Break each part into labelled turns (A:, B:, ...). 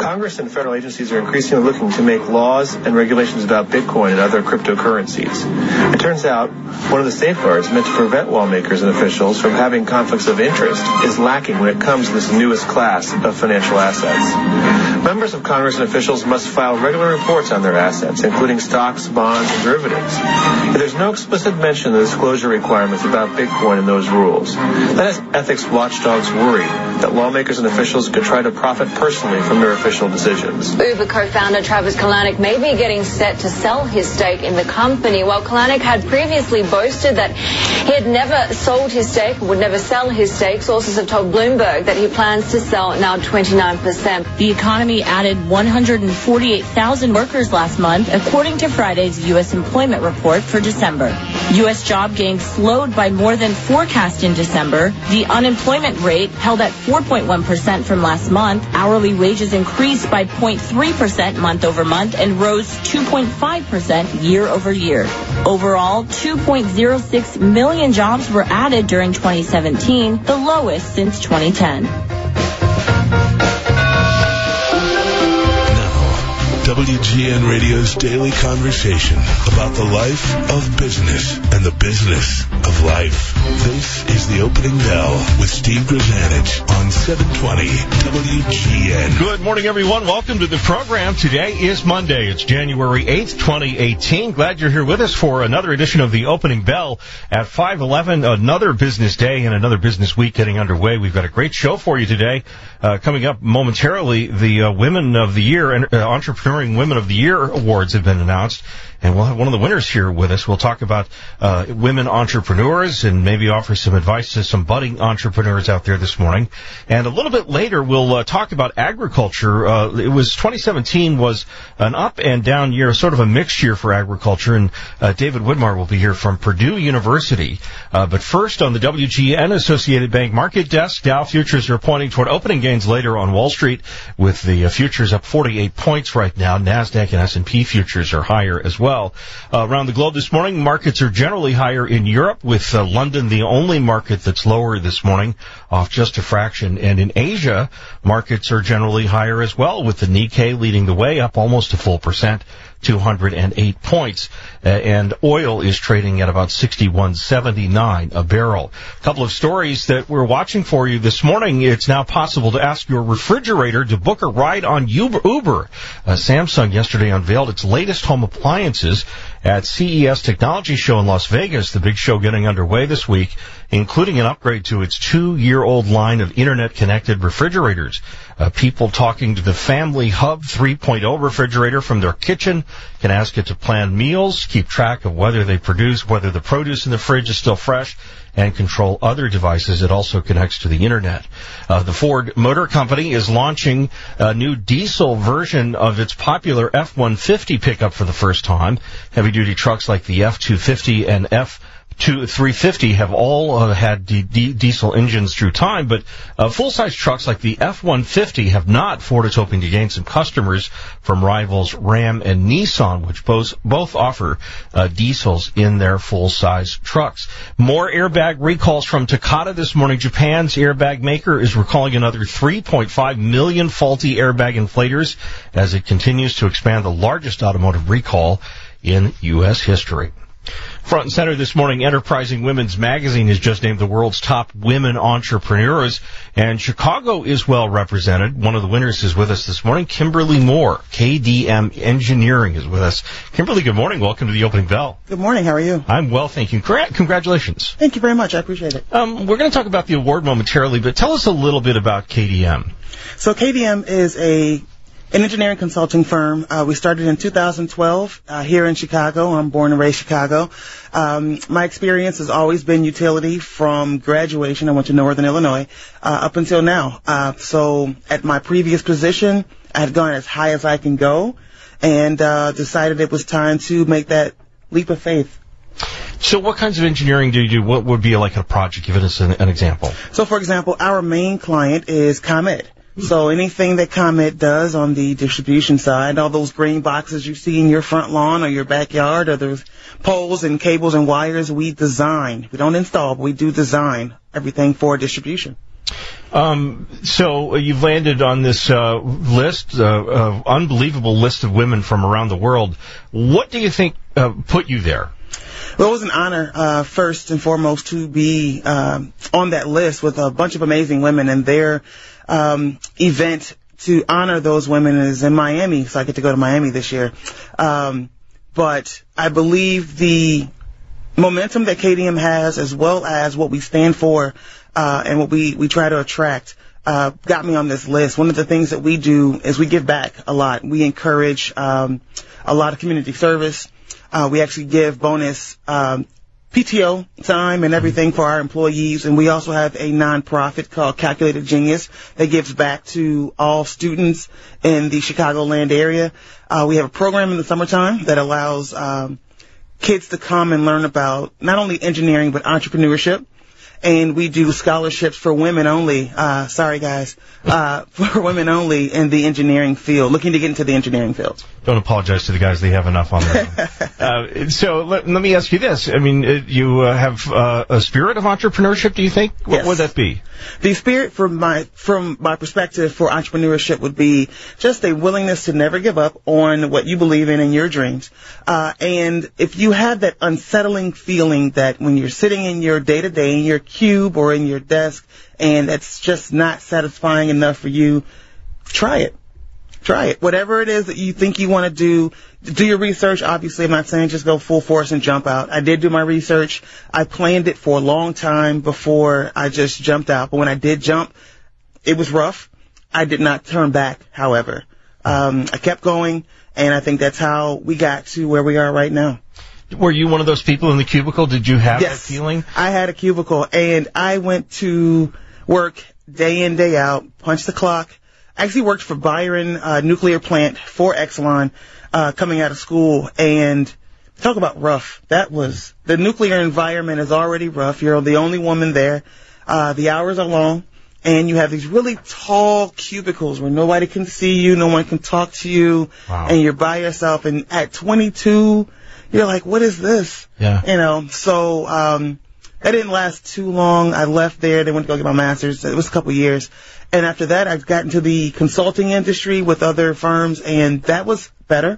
A: Congress and federal agencies are increasingly looking to make laws and regulations about Bitcoin and other cryptocurrencies. It turns out one of the safeguards meant to prevent lawmakers and officials from having conflicts of interest is lacking when it comes to this newest class of financial assets. Members of Congress and officials must file regular reports on their assets, including stocks, bonds, and derivatives. Yet there's no explicit mention of disclosure requirements about Bitcoin in those rules. That has ethics watchdogs worried that lawmakers and officials could try to profit personally from their official decisions.
B: Uber co-founder Travis Kalanick may be getting set to sell his stake in the company. While Kalanick had previously boasted that he had never sold his stake, would never sell his stake, sources have told Bloomberg that he plans to sell now 29%.
C: The economy added 148,000 workers last month, according to Friday's U.S. employment report for December. U.S. job gains slowed by more than forecast in December. The unemployment rate held at 4.1% from last month. Hourly wages increased by 0.3% month over month and rose 2.5% year over year. Overall, 2.06 million jobs were added during 2017, the lowest since 2010.
D: WGN Radio's daily conversation about the life of business and the business of life. This is The Opening Bell with Steve Grzanich on 720 WGN.
E: Good morning, everyone. Welcome to the program. Today is Monday. It's January 8th, 2018. Glad you're here with us for another edition of The Opening Bell at 5:11. Another business day and another business week getting underway. We've got a great show for you today. Coming up momentarily, the Women of the Year and Entrepreneuring Women of the Year awards have been announced, and we'll have one of the winners here with us. We'll talk about women entrepreneurs and maybe offer some advice to some budding entrepreneurs out there this morning. And a little bit later, we'll talk about agriculture. 2017 was an up and down year, sort of a mixed year for agriculture, and David Widmar will be here from Purdue University. But first, on the WGN Associated Bank Market Desk, Dow futures are pointing toward opening gains later on Wall Street, with the futures up 48 points right now. NASDAQ and S&P futures are higher as well. Around the globe this morning, markets are generally higher in Europe, with London the only market that's lower this morning, off just a fraction. And in Asia, markets are generally higher as well, with the Nikkei leading the way, up almost a full percent. 208 points, and oil is trading at about $61.79 a barrel. A couple of stories that we're watching for you this morning. It's now possible to ask your refrigerator to book a ride on Uber. Samsung yesterday unveiled its latest home appliances at CES Technology Show in Las Vegas, the big show getting underway this week, including an upgrade to its 2-year-old line of internet-connected refrigerators. People talking to the Family Hub 3.0 refrigerator from their kitchen can ask it to plan meals, keep track of whether the produce in the fridge is still fresh, and control other devices. It also connects to the internet. The Ford Motor Company is launching a new diesel version of its popular F-150 pickup for the first time. Heavy-duty trucks like the F-250 and F-350 have all had diesel engines through time, but full-size trucks like the F-150 have not. Ford is hoping to gain some customers from rivals Ram and Nissan, which both offer diesels in their full-size trucks. More airbag recalls from Takata this morning. Japan's airbag maker is recalling another 3.5 million faulty airbag inflators as it continues to expand the largest automotive recall in U.S. history. Front and center this morning, Enterprising Women's Magazine has just named the world's top women entrepreneurs, and Chicago is well represented. One of the winners is with us this morning. Kimberly Moore, KDM Engineering, is with us. Kimberly, good morning. Welcome to the Opening Bell.
F: Good morning. How are you?
E: I'm well, thank you. Congratulations.
F: Thank you very much. I appreciate it.
E: We're going to talk about the award momentarily, but tell us a little bit about KDM.
F: So KDM is an engineering consulting firm. We started in 2012 here in Chicago. I'm born and raised Chicago. My experience has always been utility from graduation. I went to Northern Illinois up until now. So at my previous position, I had gone as high as I can go and decided it was time to make that leap of faith.
E: So what kinds of engineering do you do? What would be like a project? Give us an example.
F: So, for example, our main client is ComEd. So anything that ComEd does on the distribution side, all those green boxes you see in your front lawn or your backyard, or those poles and cables and wires, we design. We don't install, but we do design everything for distribution.
E: So you've landed on this list, unbelievable list of women from around the world. What do you think put you there?
F: Well, it was an honor, first and foremost, to be on that list with a bunch of amazing women, and their event to honor those women is in Miami, so I get to go to Miami this year. But I believe the momentum that KDM has, as well as what we stand for and what we try to attract, got me on this list. One of the things that we do is we give back a lot. We encourage a lot of community service. We actually give bonus PTO time and everything for our employees, and we also have a nonprofit called Calculated Genius that gives back to all students in the Chicagoland area. We have a program in the summertime that allows kids to come and learn about not only engineering but entrepreneurship. And we do scholarships for women only, for women only in the engineering field, looking to get into the engineering field.
E: Don't apologize to the guys. They have enough on their own. So let me ask you this. I mean, you have a spirit of entrepreneurship, do you think? What
F: Yes.
E: would that be?
F: The spirit from my perspective for entrepreneurship would be just a willingness to never give up on what you believe in and your dreams. And if you have that unsettling feeling that when you're sitting in your day-to-day, in your cube or in your desk, and that's just not satisfying enough for you, try it. Try it. Whatever it is that you think you want to do your research. Obviously, I'm not saying just go full force and jump out. I did do my research. I planned it for a long time before I just jumped out. But when I did jump, it was rough. I did not turn back, however. I kept going, and I think that's how we got to where we are right now.
E: Were you one of those people in the cubicle? Did you have
F: Yes,
E: that feeling?
F: I had a cubicle, and I went to work day in, day out, punched the clock. I actually worked for Byron Nuclear Plant for Exelon coming out of school, and talk about rough. That was, the nuclear environment is already rough. You're the only woman there. The hours are long, and you have these really tall cubicles where nobody can see you, no one can talk to you,
E: Wow.
F: and you're by yourself. And at 22, you're like, what is this?
E: Yeah.
F: You know, so that didn't last too long. I left there. They went to go get my master's. It was a couple years. And after that, I got into the consulting industry with other firms, and that was better.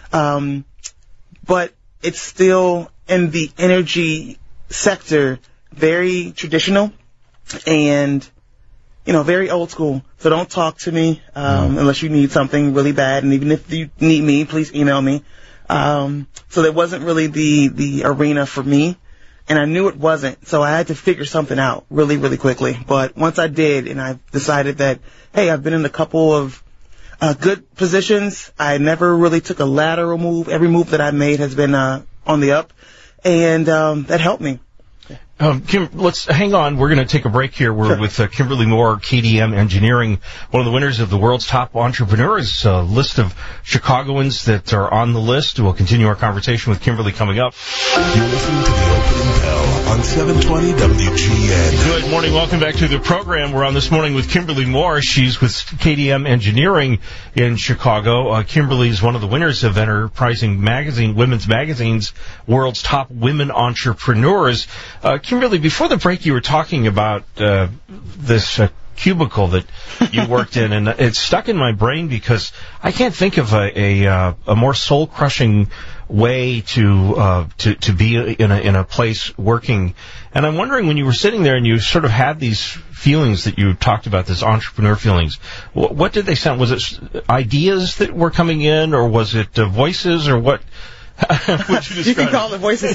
F: But it's still in the energy sector, very traditional and, you know, very old school. So don't talk to me unless you need something really bad. And even if you need me, please email me. So that wasn't really the arena for me. And I knew it wasn't, so I had to figure something out really, really quickly. But once I did, and I decided that, hey, I've been in a couple of good positions. I never really took a lateral move. Every move that I made has been on the up, and that helped me.
E: Kim, let's hang on. We're going to take a break here. We're with Kimberly Moore, KDM Engineering, one of the winners of the world's top entrepreneurs, a list of Chicagoans that are on the list. We'll continue our conversation with Kimberly coming up.
D: You're listening to the opening bell on 720 WGN.
E: Good morning. Welcome back to the program. We're on this morning with Kimberly Moore. She's with KDM Engineering in Chicago. Kimberly is one of the winners of Enterprising Magazine, Women's Magazine's World's Top Women Entrepreneurs. Kimberly, before the break, you were talking about this cubicle that you worked in, and it stuck in my brain because I can't think of a more soul-crushing way to be in a place working. And I'm wondering, when you were sitting there and you sort of had these feelings that you talked about, this entrepreneur feelings, what did they sound? Was it ideas that were coming in, or was it voices, or what?
F: You can call it voices.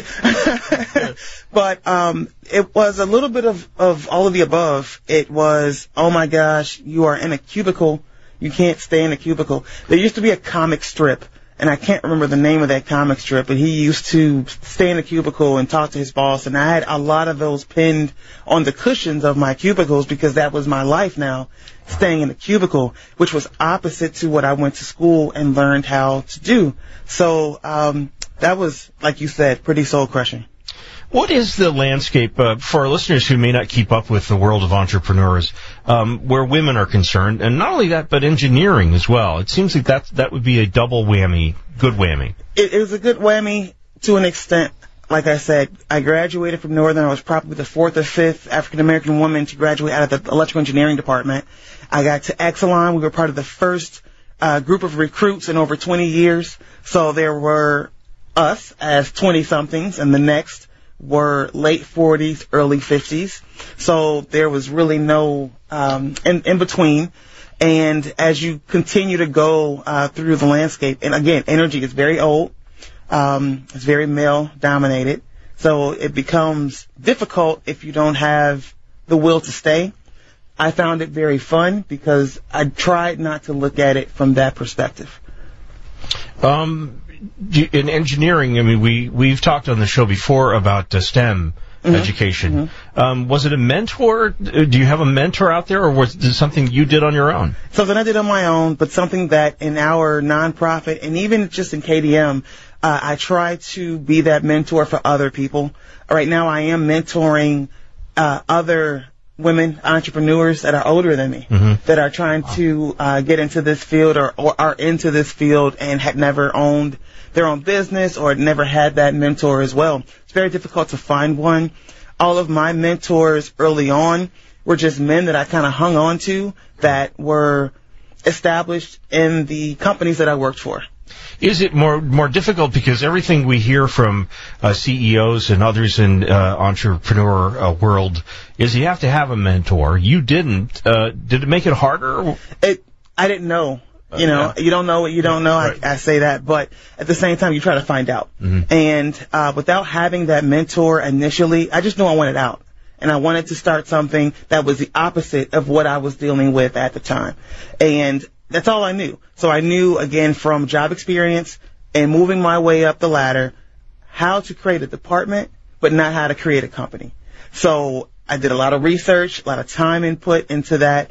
F: But it was a little bit of all of the above. It was, oh my gosh, you are in a cubicle. You can't stay in a cubicle. There used to be a comic strip, and I can't remember the name of that comic strip, but he used to stay in a cubicle and talk to his boss, and I had a lot of those pinned on the cushions of my cubicles because that was my life now, staying in a cubicle, which was opposite to what I went to school and learned how to do. So that was, like you said, pretty soul-crushing.
E: What is the landscape for our listeners who may not keep up with the world of entrepreneurs, where women are concerned, and not only that, but engineering as well? It seems like that would be a double whammy, good whammy.
F: It was a good whammy to an extent. like I said, I graduated from Northern. I was probably the fourth or fifth African-American woman to graduate out of the electrical engineering department. I got to Exelon. We were part of the first group of recruits in over 20 years. So there were us as 20-somethings, and the next were late 40s, early 50s. So there was really no in between. And as you continue to go through the landscape, and again, energy is very old. It's very male-dominated. So it becomes difficult if you don't have the will to stay. I found it very fun because I tried not to look at it from that perspective.
E: In engineering, I mean, we've talked on the show before about STEM education. Was it a mentor? Do you have a mentor out there, or was it something you did on your own?
F: Something I did on my own, but something that in our nonprofit, and even just in KDM, I try to be that mentor for other people. Right now, I am mentoring other women entrepreneurs that are older than me, that are trying to get into this field or are into this field and had never owned their own business or never had that mentor as well. It's very difficult to find one. All of my mentors early on were just men that I kind of hung on to that were established in the companies that I worked for.
E: Is it more difficult because everything we hear from CEOs and others in entrepreneur world is you have to have a mentor? You didn't. Did it make it harder?
F: I didn't know. You know, you don't know what you don't know. Right. I say that, but at the same time, you try to find out. And without having that mentor initially, I just knew I wanted out. And I wanted to start something that was the opposite of what I was dealing with at the time. And that's all I knew. So I knew, again, from job experience and moving my way up the ladder, how to create a department, but not how to create a company. So I did a lot of research, a lot of time input into that.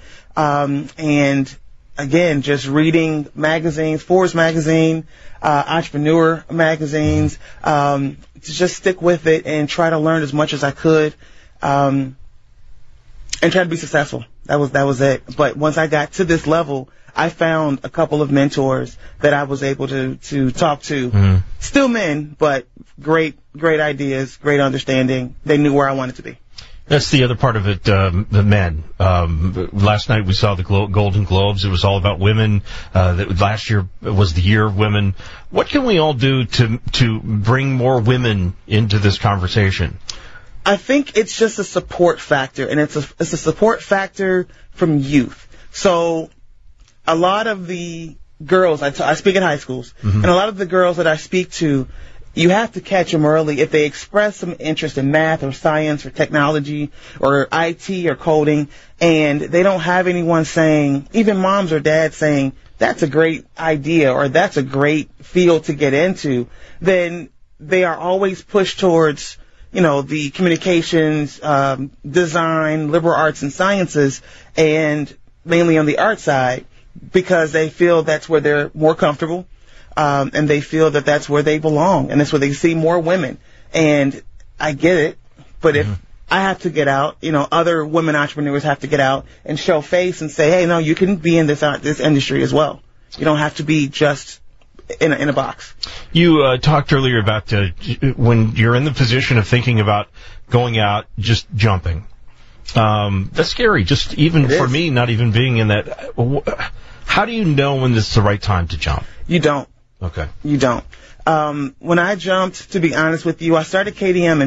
F: And again, just reading magazines, Forbes magazine, entrepreneur magazines, to just stick with it and try to learn as much as I could, and try to be successful. That was it. But once I got to this level, I found a couple of mentors that I was able to talk to. Still men, but great ideas, great understanding. They knew where I wanted to be.
E: That's the other part of it, the men. Last night we saw the Golden Globes. It was all about women. Last year was the year of women. What can we all do to bring more women into this conversation?
F: I think it's just a support factor, and it's a support factor from youth. So a lot of the girls, I speak in high schools, and a lot of the girls that I speak to, you have to catch them early if they express some interest in math or science or technology or IT or coding, and they don't have anyone saying, even moms or dads saying, that's a great idea or that's a great field to get into, then they are always pushed towards, the communications, design, liberal arts and sciences, and mainly on the art side, because they feel that's where they're more comfortable. And they feel that that's where they belong, and that's where they see more women. And I get it, but if I have to get out, other women entrepreneurs have to get out and show face and say, hey, no, you can be in this industry as well. You don't have to be just in a box. You
E: talked earlier about when you're in the position of thinking about going out, just jumping. That's scary, just even for me, not even being in that. How do you know when this is the right time to jump?
F: You don't.
E: Okay.
F: You don't. When I jumped, to be honest with you, I started KDM in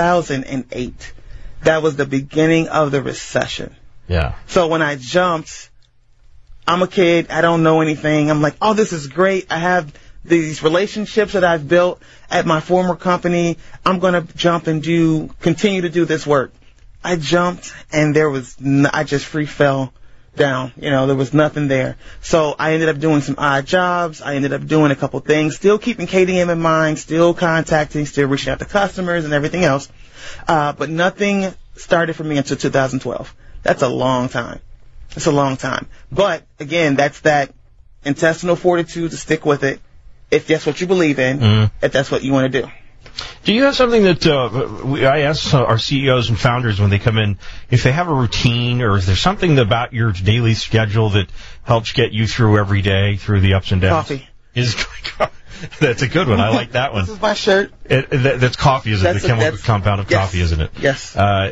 F: 2008. That was the beginning of the recession.
E: Yeah.
F: So when I jumped, I'm a kid. I don't know anything. I'm like, oh, this is great. I have these relationships that I've built at my former company. I'm going to jump and continue to do this work. I jumped, and I just free fell down. There was nothing there. So I ended up doing some odd jobs. I ended up doing a couple things, still keeping KDM in mind, still contacting, still reaching out to customers and everything else. But nothing started for me until 2012. That's a long time. It's a long time. But again, that's that intestinal fortitude to stick with it if that's what you believe in, if that's what you want to do.
E: Do you have something that I ask our CEOs and founders when they come in, if they have a routine, or is there something about your daily schedule that helps get you through every day, through the ups and downs?
F: Coffee.
E: That's a good one. I like that one.
F: This is my shirt.
E: That's coffee, isn't it? The chemical compound of coffee, isn't it?
F: Yes.
E: I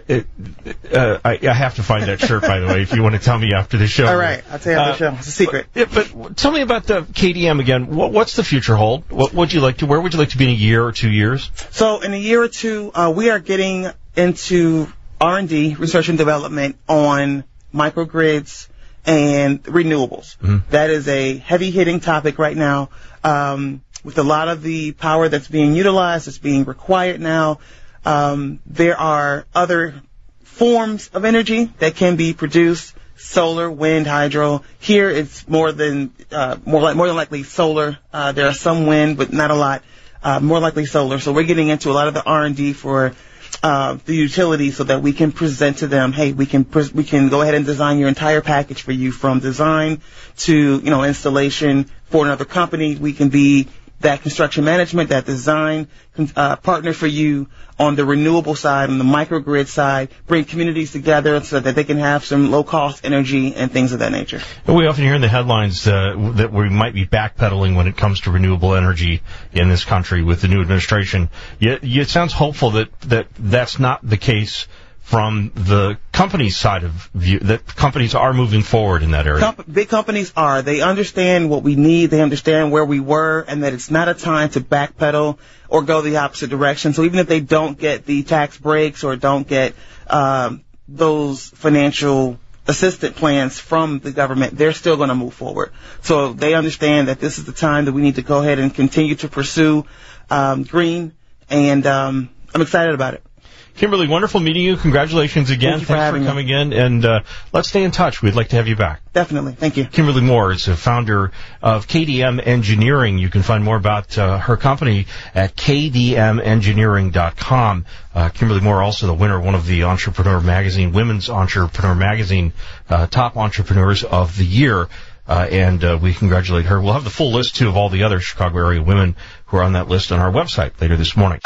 E: have to find that shirt, by the way, if you want to tell me after the show.
F: All right. I'll tell you after the show. It's a secret.
E: But tell me about the KDM again. What's the future hold? Where would you like to be in a year or 2 years? So
F: in a year or two, we are getting into R&D, research and development, on microgrids and renewables. Mm-hmm. That is a heavy-hitting topic right now. With a lot of the power that's being utilized, it's being required now. There are other forms of energy that can be produced: solar, wind, hydro. Here, it's more than likely solar. There are some wind, but not a lot. More likely solar. So we're getting into a lot of the R&D for the utility, so that we can present to them, hey, we can go ahead and design your entire package for you, from design to installation for another company. We can be that construction management, that design partner for you on the renewable side, on the microgrid side, bring communities together so that they can have some low-cost energy and things of that nature. We often hear in the headlines that we might be backpedaling when it comes to renewable energy in this country with the new administration. It sounds hopeful that that's not the case from the company's side of view, that companies are moving forward in that area. Big companies are. They understand what we need. They understand where we were, and that it's not a time to backpedal or go the opposite direction. So even if they don't get the tax breaks or don't get those financial assistance plans from the government, they're still going to move forward. So they understand that this is the time that we need to go ahead and continue to pursue green, and I'm excited about it. Kimberly, wonderful meeting you. Congratulations again. Thanks for coming in, and let's stay in touch. We'd like to have you back. Definitely. Thank you. Kimberly Moore is a founder of KDM Engineering. You can find more about her company at kdmengineering.com. Kimberly Moore, also the winner of one of the Entrepreneur Magazine, Women's Entrepreneur Magazine, Top Entrepreneurs of the Year. And we congratulate her. We'll have the full list, too, of all the other Chicago area women who are on that list on our website later this morning.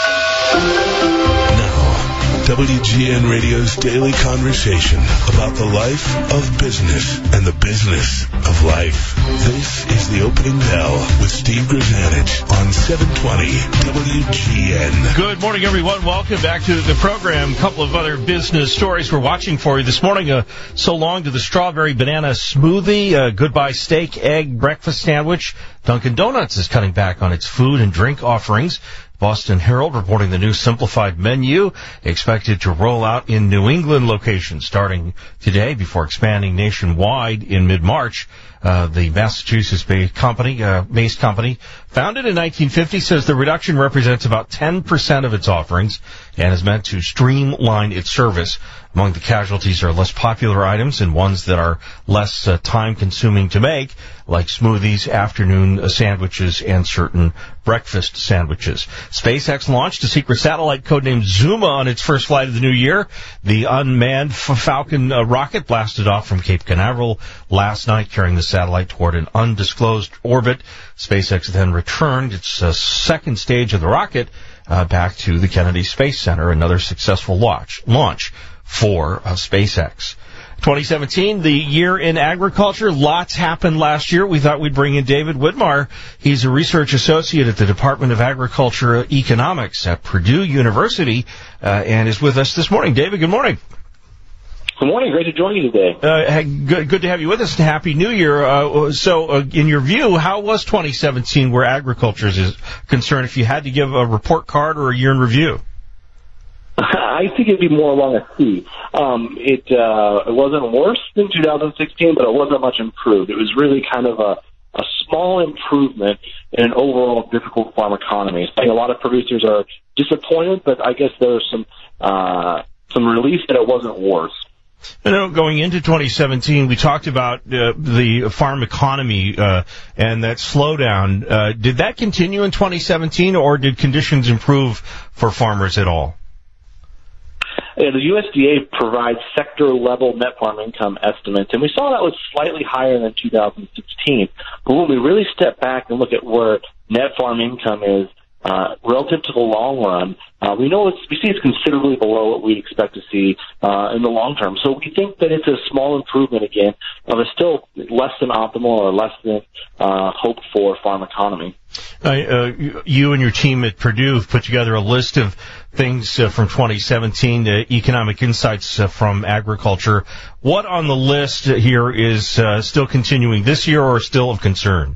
D: WGN Radio's daily conversation about the life of business and the business of life. This is the Opening Bell with Steve Grzanich on 720 WGN.
E: Good morning, everyone. Welcome back to the program. A couple of other business stories we're watching for you this morning. So long to the strawberry banana smoothie, goodbye steak, egg, breakfast sandwich. Dunkin' Donuts is cutting back on its food and drink offerings. Boston Herald reporting the new simplified menu expected to roll out in New England locations starting today before expanding nationwide in mid-March. The Massachusetts-based company, founded in 1950, says the reduction represents about 10% of its offerings and is meant to streamline its service. Among the casualties are less popular items and ones that are less time-consuming to make, like smoothies, afternoon sandwiches, and certain breakfast sandwiches. SpaceX launched a secret satellite codenamed Zuma on its first flight of the new year. The unmanned Falcon rocket blasted off from Cape Canaveral last night, carrying the satellite toward an undisclosed orbit. SpaceX then returned its second stage of the rocket back to the Kennedy Space Center, another successful launch for SpaceX. 2017, the year in agriculture. Lots happened last year. We thought we'd bring in David Widmar. He's a research associate at the Department of Agriculture Economics at Purdue University and is with us this morning. David, good morning.
G: Good morning. Great to join you today.
E: Good to have you with us, and Happy New Year. So, in your view, how was 2017 where agriculture is concerned, if you had to give a report card or a year in review?
G: I think it'd be more along a C. It wasn't worse than 2016, but it wasn't much improved. It was really kind of a small improvement in an overall difficult farm economy. I think a lot of producers are disappointed, but I guess there was some relief that it wasn't worse.
E: Going into 2017, we talked about the farm economy and that slowdown. Did that continue in 2017, or did conditions improve for farmers at all?
G: The USDA provides sector-level net farm income estimates, and we saw that was slightly higher than 2016. But when we really step back and look at where net farm income is relative to the long run, we see it's considerably below what we expect to see in the long term. So we think that it's a small improvement again, but it's still less than optimal or less than hoped for farm economy.
E: You and your team at Purdue have put together a list of things from 2017, economic insights from agriculture. What on the list here is still continuing this year or still of concern?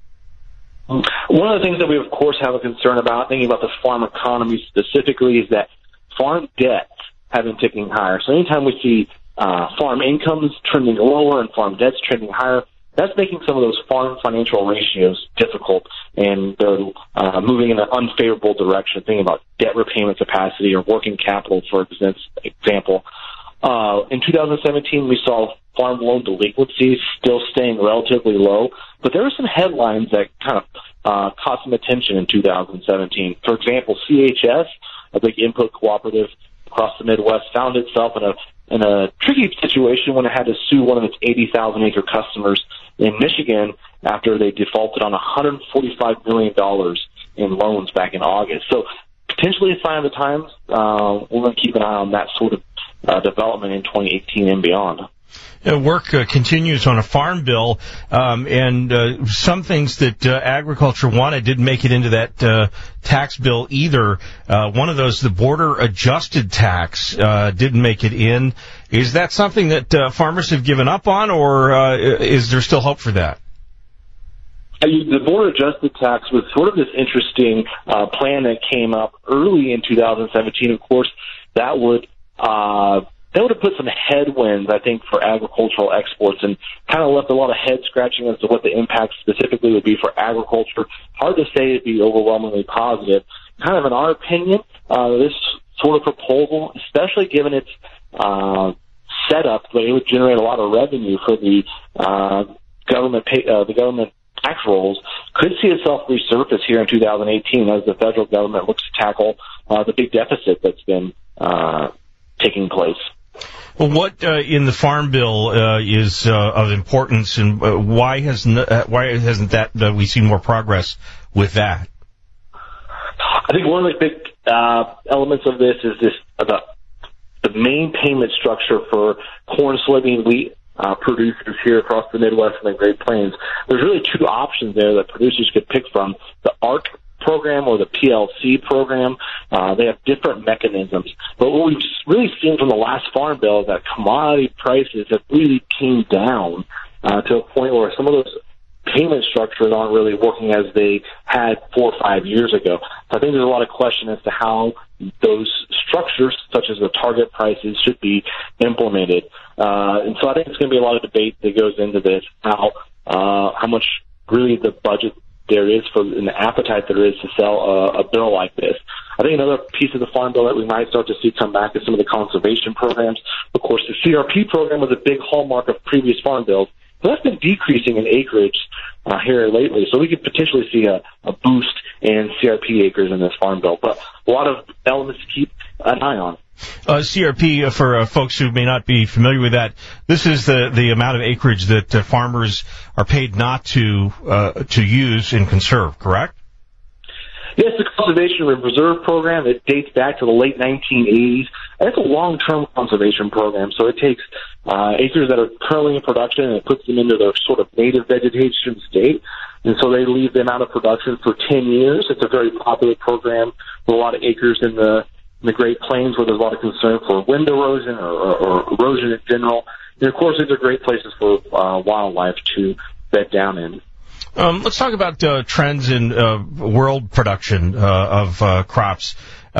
G: One of the things that we, of course, have a concern about, thinking about the farm economy specifically, is that farm debts have been ticking higher. So anytime we see farm incomes trending lower and farm debts trending higher, that's making some of those farm financial ratios difficult, and they're moving in an unfavorable direction, thinking about debt repayment capacity or working capital, for example. In 2017, we saw farm loan delinquencies still staying relatively low, but there were some headlines that kind of caught some attention in 2017. For example, CHS, a big input cooperative across the Midwest, found itself in a tricky situation when it had to sue one of its 80,000-acre customers in Michigan after they defaulted on $145 million in loans back in August. So potentially a sign of the times. We're going to keep an eye on that sort of development in 2018 and beyond.
E: Work continues on a farm bill, and some things that agriculture wanted didn't make it into that tax bill either. One of those, the border-adjusted tax, didn't make it in. Is that something that farmers have given up on, or is there still hope for that?
G: The border-adjusted tax was sort of this interesting plan that came up early in 2017. Of course, that would have put some headwinds, I think, for agricultural exports, and kind of left a lot of head scratching as to what the impact specifically would be for agriculture. Hard to say it'd be overwhelmingly positive. Kind of in our opinion, this sort of proposal, especially given its setup, that it would generate a lot of revenue for the government tax rolls, could see itself resurface here in 2018 as the federal government looks to tackle the big deficit that's been taking place.
E: Well, what in the Farm Bill is of importance, and why hasn't that we seen more progress with that?
G: I think one of the big elements of this is the main payment structure for corn, soybean, wheat producers here across the Midwest and the Great Plains. There's really two options there that producers could pick from: the ARC program or the PLC program. They have different mechanisms. But what we've really seen from the last Farm Bill is that commodity prices have really came down to a point where some of those payment structures aren't really working as they had 4 or 5 years ago. So I think there's a lot of question as to how those structures, such as the target prices, should be implemented. And so I think there's going to be a lot of debate that goes into this, how much really the budget there is for, and the appetite there is to sell a bill like this. I think another piece of the Farm Bill that we might start to see come back is some of the conservation programs. Of course, the CRP program was a big hallmark of previous Farm Bills, but that's been decreasing in acreage here lately. So we could potentially see a boost in CRP acres in this Farm Bill. But a lot of elements to keep an eye on.
E: CRP, for folks who may not be familiar with that, this is the amount of acreage that farmers are paid not to use and conserve, correct?
G: Yes, the Conservation and Reserve Program, it dates back to the late 1980s. And it's a long-term conservation program, so it takes acres that are currently in production and it puts them into their sort of native vegetation state. And so they leave them out of production for 10 years. It's a very popular program with a lot of acres in the Great Plains where there's a lot of concern for wind erosion or erosion in general. And, of course, these are great places for wildlife to bed down in.
E: Let's talk about trends in world production of crops.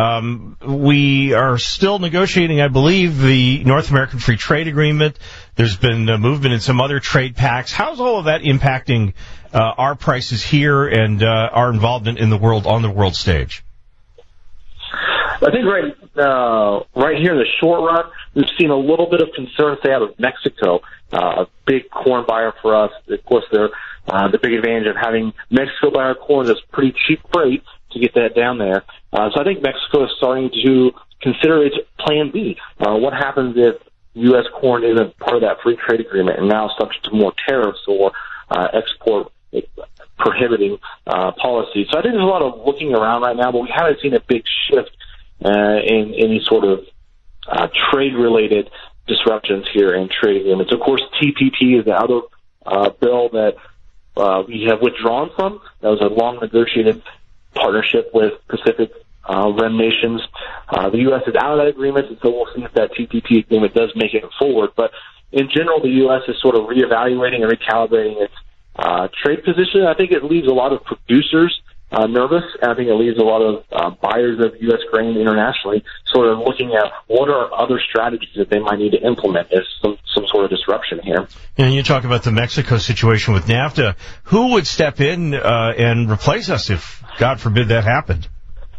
E: We are still negotiating, I believe, the North American Free Trade Agreement. There's been movement in some other trade pacts. How's all of that impacting our prices here and our involvement in the world on the world stage?
G: I think right here in the short run, we've seen a little bit of concern, say, out of Mexico, a big corn buyer for us. Of course, they're the big advantage of having Mexico buy our corn is pretty cheap freight to get that down there. So I think Mexico is starting to consider its plan B. What happens if U.S. corn isn't part of that free trade agreement and now subject to more tariffs or export prohibiting policies? So I think there's a lot of looking around right now, but we haven't seen a big shift in any sort of trade-related disruptions here in trade agreements. Of course, TPP is the other bill that we have withdrawn from. That was a long negotiated partnership with Pacific Rim nations. The U.S. is out of that agreement, and so we'll see if that TPP agreement does make it forward. But in general, the U.S. is sort of reevaluating and recalibrating its trade position. I think it leaves a lot of producers nervous, and I think it leaves a lot of buyers of U.S. grain internationally sort of looking at what are other strategies that they might need to implement if some sort of disruption here.
E: And you talk about the Mexico situation with NAFTA. Who would step in and replace us if, God forbid, that happened?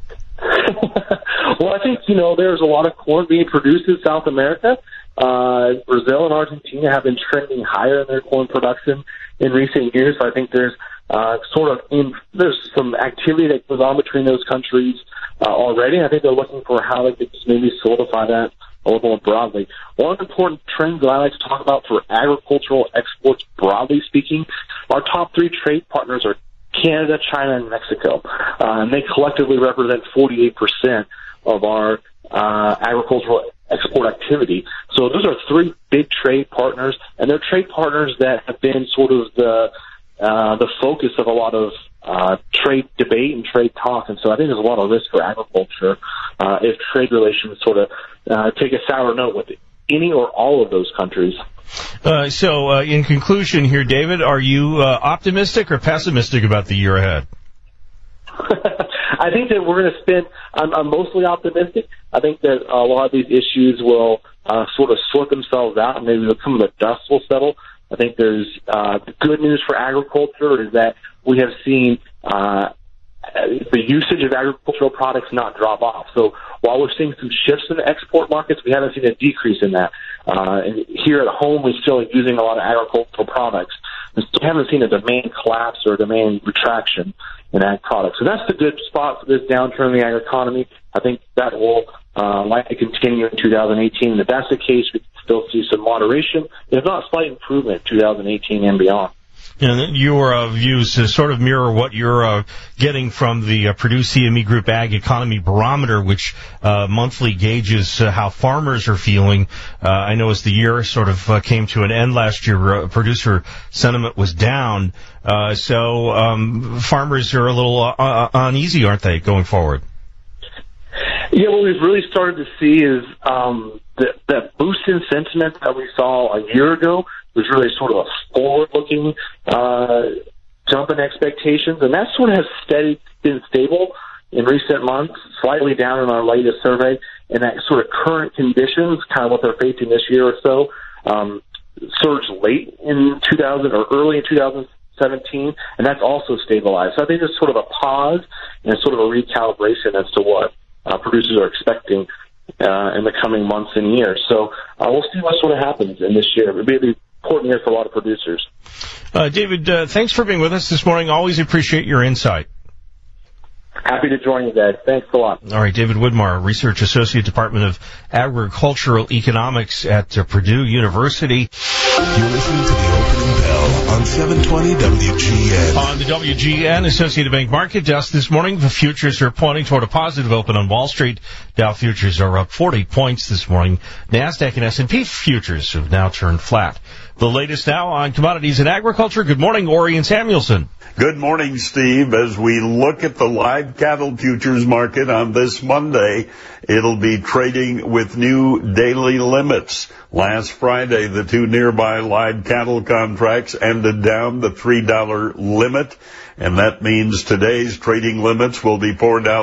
G: Well, I think, there's a lot of corn being produced in South America. Brazil and Argentina have been trending higher in their corn production in recent years. So I think there's there's some activity that goes on between those countries already. I think they're looking for how they could just maybe solidify that a little more broadly. One of the important trends that I like to talk about for agricultural exports, broadly speaking, our top three trade partners are Canada, China, and Mexico. And they collectively represent 48% of our agricultural export activity. So those are three big trade partners, and they're trade partners that have been sort of the focus of a lot of trade debate and trade talk. And so I think there's a lot of risk for agriculture if trade relations sort of take a sour note with any or all of those countries.
E: So in conclusion here, David, are you optimistic or pessimistic about the year ahead?
G: I think that we're going to spend, I'm mostly optimistic. I think that a lot of these issues will sort of sort themselves out, and maybe some of the dust will settle. I think there's the good news for agriculture is that we have seen the usage of agricultural products not drop off. So while we're seeing some shifts in the export markets, we haven't seen a decrease in that. And here at home, we're still using a lot of agricultural products. And still haven't seen a demand collapse or a demand retraction in ag products. So that's the good spot for this downturn in the ag economy. I think that will likely continue in 2018. If that's the case, we can still see some moderation, if not slight improvement in 2018 and beyond.
E: And your views sort of mirror what you're getting from the Purdue CME Group Ag Economy Barometer, which monthly gauges how farmers are feeling. I know as the year sort of came to an end last year, producer sentiment was down. So farmers are a little uneasy, aren't they, going forward?
G: Yeah, what we've really started to see is that boost in sentiment that we saw a year ago was really sort of a forward-looking jump in expectations, and that sort of has been stable in recent months, slightly down in our latest survey, and that sort of current conditions, kind of what they're facing this year or so, surged late in 2000 or early in 2017, and that's also stabilized. So I think there's sort of a pause and sort of a recalibration as to what producers are expecting in the coming months and years. So we'll see what sort of happens in this year. It'll be an important year for a lot of producers.
E: David, thanks for being with us this morning. Always appreciate your insight.
G: Happy to join you, guys. Thanks a lot.
E: All right, David Woodmar, Research Associate, Department of Agricultural Economics at Purdue University.
D: You're listening to the opening bell on 720 WGN.
E: On the WGN Associated Bank Market Desk this morning, the futures are pointing toward a positive open on Wall Street. Dow futures are up 40 points this morning. NASDAQ and S&P futures have now turned flat. The latest now on commodities and agriculture. Good morning, Orion Samuelson.
H: Good morning, Steve. As we look at the live cattle futures market on this Monday, it'll be trading with new daily limits. Last Friday, the two nearby live cattle contracts ended down the $3 limit, and that means today's trading limits will be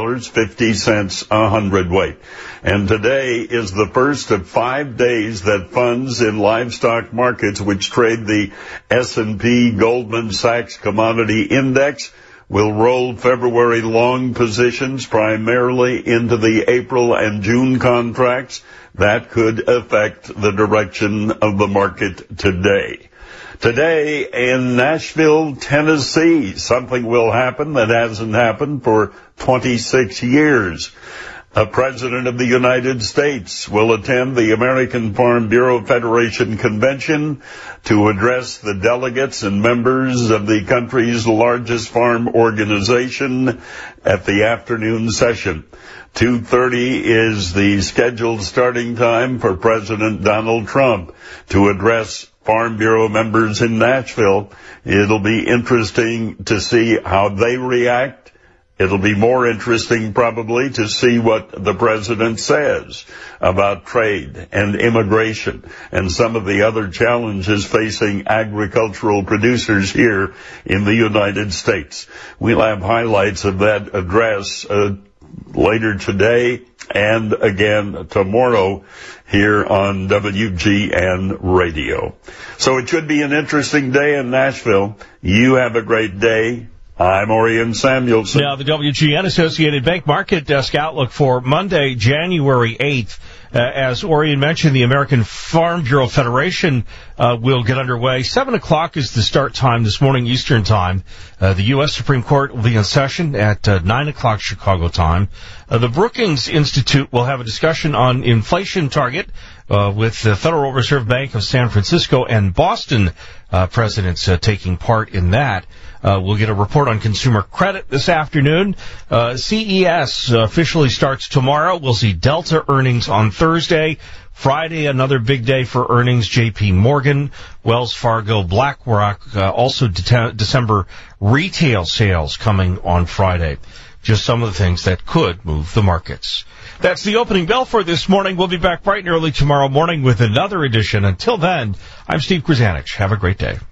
H: $4.50 a hundredweight. And today is the first of 5 days that funds in livestock markets, which trade the S&P Goldman Sachs Commodity Index, will roll February long positions primarily into the April and June contracts. That could affect the direction of the market today. Today in Nashville, Tennessee, something will happen that hasn't happened for 26 years. A president of the United States will attend the American Farm Bureau Federation convention to address the delegates and members of the country's largest farm organization at the afternoon session. 2:30 is the scheduled starting time for President Donald Trump to address Farm Bureau members in Nashville. It'll be interesting to see how they react. It'll be more interesting probably to see what the president says about trade and immigration and some of the other challenges facing agricultural producers here in the United States. We'll have highlights of that address later today and again tomorrow here on WGN Radio. So it should be an interesting day in Nashville. You have a great day. I'm Orion Samuelson.
E: Now, the WGN Associated Bank Market Desk outlook for Monday, January 8th. As Orion mentioned, the American Farm Bureau Federation will get underway. 7 o'clock is the start time this morning, Eastern Time. The U.S. Supreme Court will be in session at 9 o'clock Chicago time. The Brookings Institute will have a discussion on inflation target with the Federal Reserve Bank of San Francisco and Boston presidents taking part in that. We'll get a report on consumer credit this afternoon. CES officially starts tomorrow. We'll see Delta earnings on Thursday. Friday, another big day for earnings. J.P. Morgan, Wells Fargo, BlackRock, also December retail sales coming on Friday. Just some of the things that could move the markets. That's the opening bell for this morning. We'll be back bright and early tomorrow morning with another edition. Until then, I'm Steve Grzanich. Have a great day.